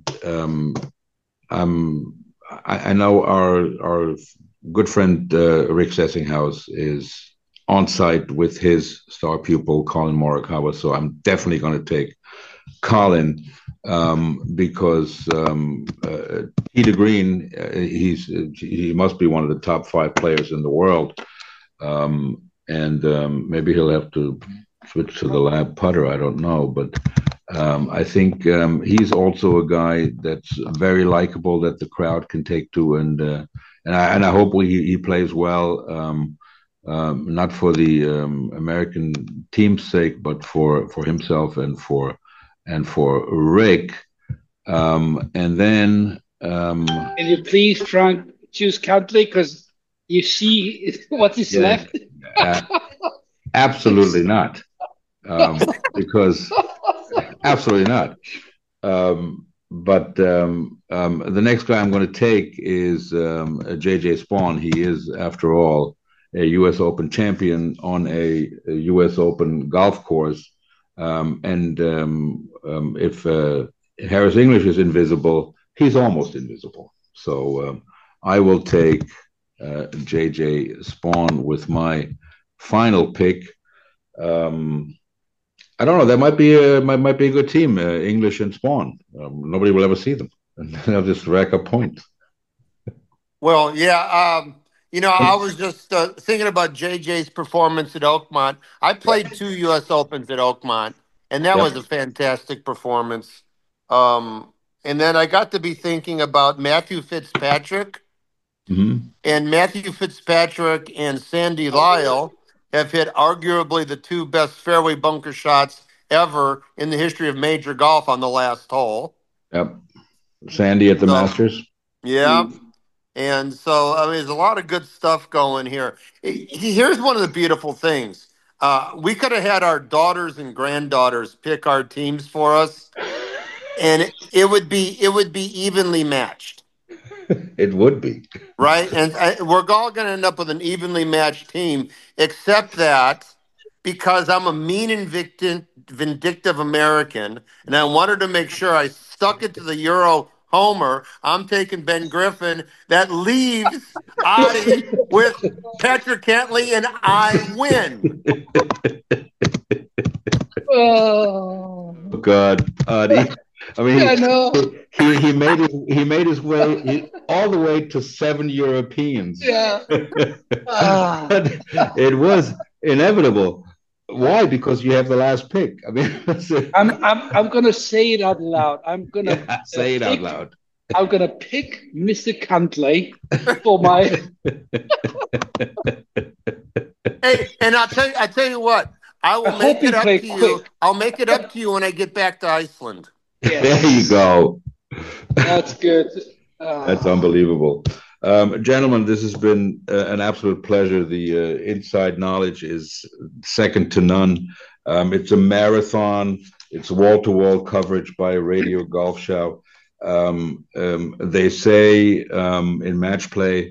I'm, I know our good friend Rick Sessinghaus is on site with his star pupil Colin Morikawa, so I'm definitely going to take Colin because Peter Green, he must be one of the top five players in the world, and maybe he'll have to switch to the lab putter. I don't know, but I think he's also a guy that's very likable that the crowd can take to, and I hope he plays well. Not for the American team's sake, but for himself and for Rick. And then Can you please, Frank, choose Cantley because you see what is yeah, left? absolutely not, because absolutely not. But the next guy I'm going to take is JJ Spawn. He is, after all, a U.S. Open champion on a U.S. Open golf course. And if Harris English is invisible, he's almost invisible. So I will take JJ Spawn with my final pick. I don't know. That might be a good team, English and Spawn. Nobody will ever see them, and they'll just rack up points. Well, yeah. I was just thinking about JJ's performance at Oakmont. I Yep. played two U.S. Opens at Oakmont, and that was Yep. a fantastic performance. And then I got to be thinking about Matthew Fitzpatrick, Mm-hmm. and Matthew Fitzpatrick and Sandy Lyle have hit arguably the two best fairway bunker shots ever in the history of major golf on the last hole. Yep. Sandy at the So, Masters. yeah. And so, I mean, there's a lot of good stuff going here. Here's one of the beautiful things. We could have had our daughters and granddaughters pick our teams for us, and it would be evenly matched, It would be. right? And we're all going to end up with an evenly matched team, except that because I'm a mean and vindictive American, and I wanted to make sure I stuck it to the Euro homer, I'm taking Ben Griffin. That leaves Adi with Patrick Cantley, and I win. Oh, God, I mean, I know. he made his way all the way to 7 Europeans. Yeah. Ah. But it was inevitable. Why? Because you have the last pick. I mean, I'm gonna say it out loud. I'm gonna say it out loud. I'm gonna pick Mr. Cantley for my. Hey, and I tell you what, I will I make hope you it up play to you. quick. I'll make it up to you when I get back to Iceland. Yes. There you go. That's good. That's unbelievable. Gentlemen, this has been an absolute pleasure. The inside knowledge is second to none. It's a marathon. It's wall-to-wall coverage by Radio Golf Show. They say in match play,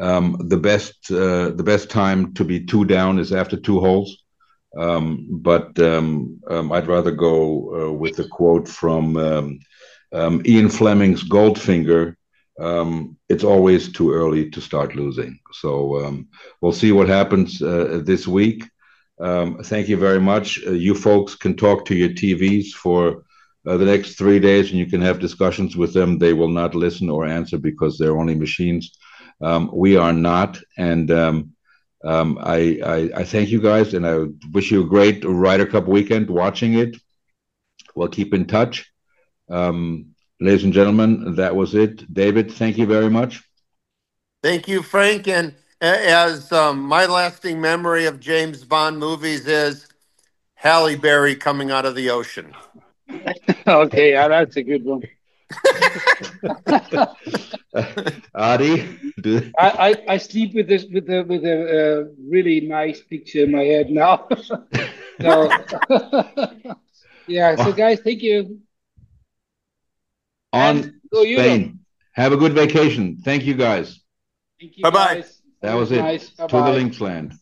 the best time to be two down is after two holes. But I'd rather go with the quote from Ian Fleming's Goldfinger. It's always too early to start losing. So we'll see what happens this week. Thank you very much. You folks can talk to your TVs for the next 3 days, and you can have discussions with them. They will not listen or answer because they're only machines. We are not, and I thank you guys, and I wish you a great Ryder Cup weekend watching it. We'll keep in touch. Ladies and gentlemen, that was it. David, thank you very much. Thank you, Frank. And as my lasting memory of James Bond movies is Halle Berry coming out of the ocean. Okay, yeah, that's a good one. Adi, I sleep with this with a really nice picture in my head now. So yeah, so guys, thank you. On Spain. Have a good vacation. Thank you, guys. Thank you, Bye-bye. guys. That was it. Nice. To the Bye-bye. Links Land.